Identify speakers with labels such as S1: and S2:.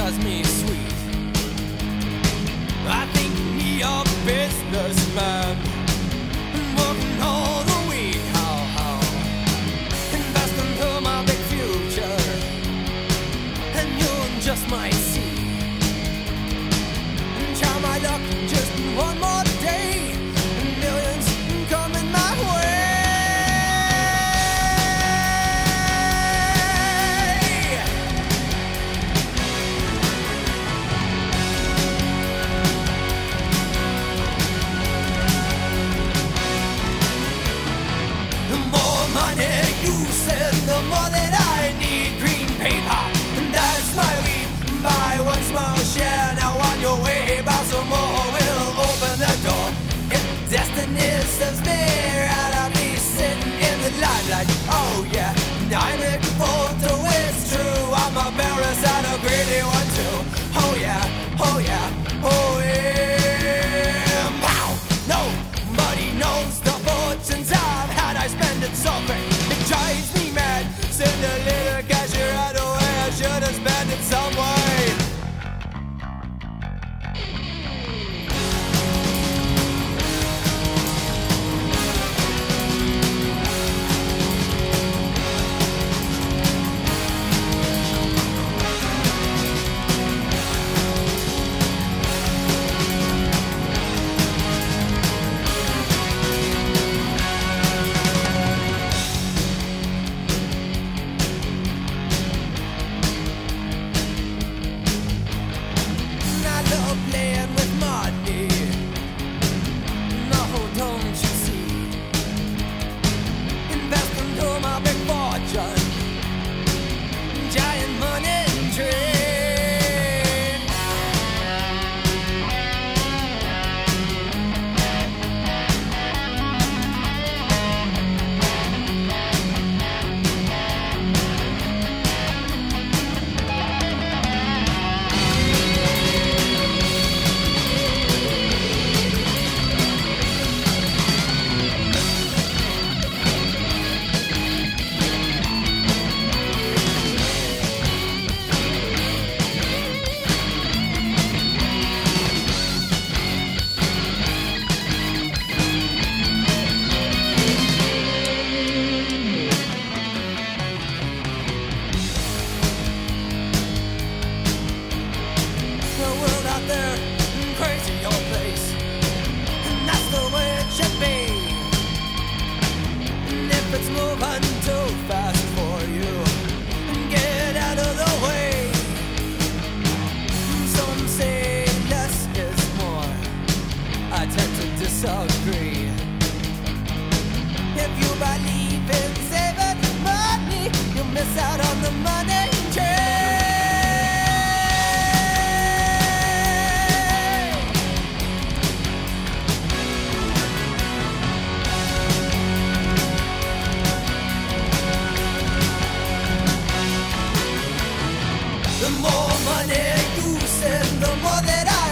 S1: does me sweet. I think me a businessman, working all the week, investing to my big future, and you just might see. Try my luck just one more day, millions coming my way. The more money you send, the more that I need green paper, and that's why we buy one small share. Now on your way, buy some more, we'll open the door. If destiny sends me out, I'll be sitting in the limelight. Oh yeah, I'm looking forward to it's true. I'm a parasite, a greedy one too. Oh yeah, oh yeah, oh yeah. Pow! Nobody knows the fortunes I've had. I spend it so quick, it drives me mad. Send a little cash here right away. I should have spent it some way. Playing with money, no, don't you see? Investing to my big fortune, giant money train. It's moving too fast for you. Get out of the way. Some say less is more. I tend to disagree. If you believe in saving money, you miss out on the money train. The more money you send, the more that I